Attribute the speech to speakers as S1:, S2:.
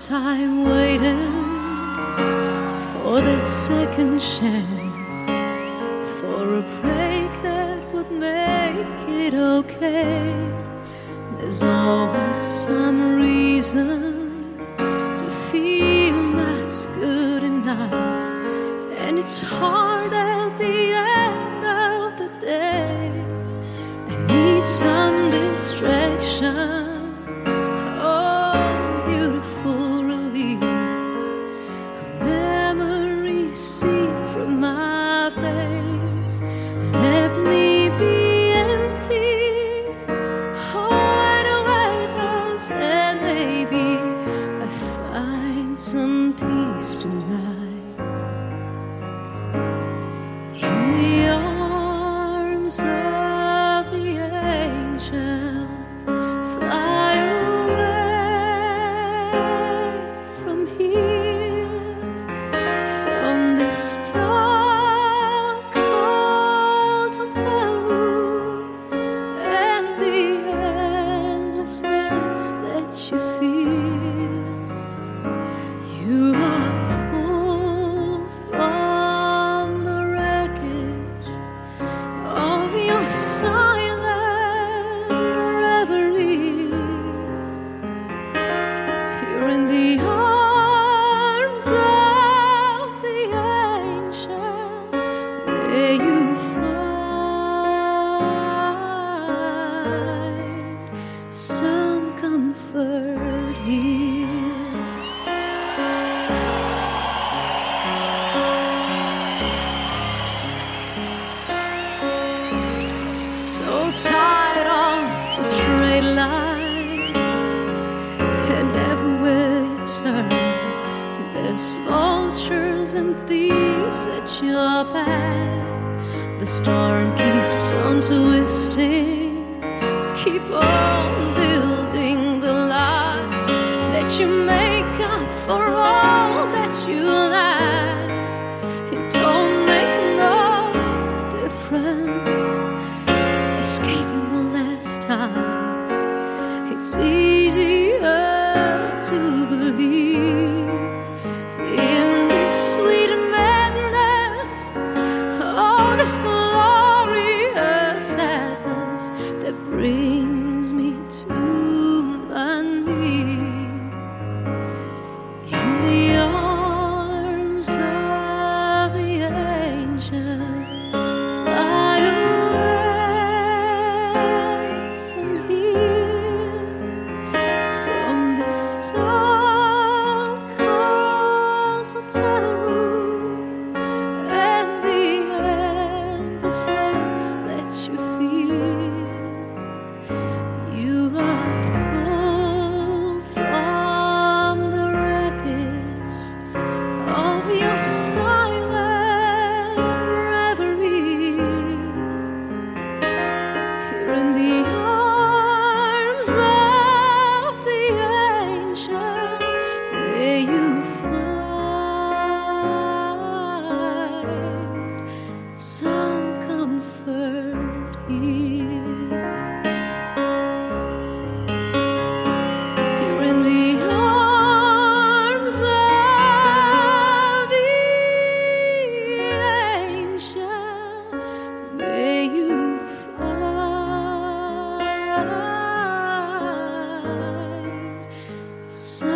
S1: time waiting for that second chance, for a break that would make it okay. There's always some reason to feel that's good enough, and it's hard at the end of the day. I need some distraction. Some peace tonight in the arms of the angel. Fly away from here, from this dark, cold hotel room, and the endlessness that you feel. You are pulled from the wreckage of your silent reverie. You're in the arms of the angel. May you find some comfort here. So tired of the straight line, and everywhere you turn, there's vultures and thieves at your back. The storm keeps on twisting. Keep on building the lies that you make up for all that you lack. It don't make no difference escaping one last time. It's easier to believe in this sweet madness, oh, this glorious sadness that brings me to my knees in the arms of the angel. Fly away from here, from this dark, cold hotel room, and the endlessness that you feel. You are pulled from the wreckage of your silent reverie. You're in the arms of the angel. May you find some comfort here. You're in the arms of the angel. May you find some